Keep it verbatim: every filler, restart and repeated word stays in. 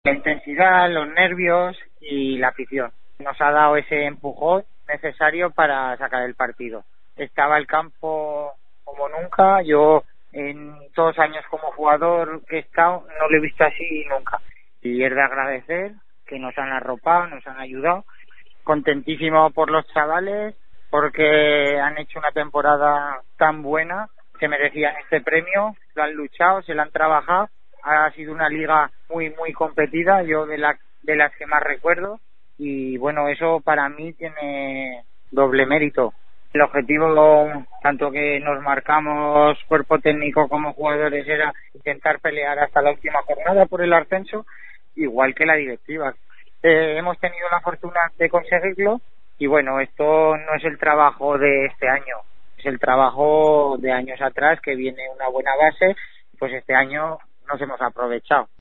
La intensidad, los nervios y la afición. Nos ha dado ese empujón necesario para sacar el partido. Estaba el campo como nunca. Yo en todos años como jugador que he estado no lo he visto así nunca. Y es de agradecer que nos han arropado, nos han ayudado. Contentísimo por los chavales porque han hecho una temporada tan buena que merecían este premio. Lo han luchado, se lo han trabajado. Ha sido una liga muy, muy competida, yo de, la, de las que más recuerdo. Y bueno, eso para mí tiene doble mérito. El objetivo, tanto que nos marcamos cuerpo técnico como jugadores, era intentar pelear hasta la última jornada por el ascenso, igual que la directiva. Eh, hemos tenido la fortuna de conseguirlo y bueno, esto no es el trabajo de este año, es el trabajo de años atrás que viene una buena base, pues este año nos hemos aprovechado.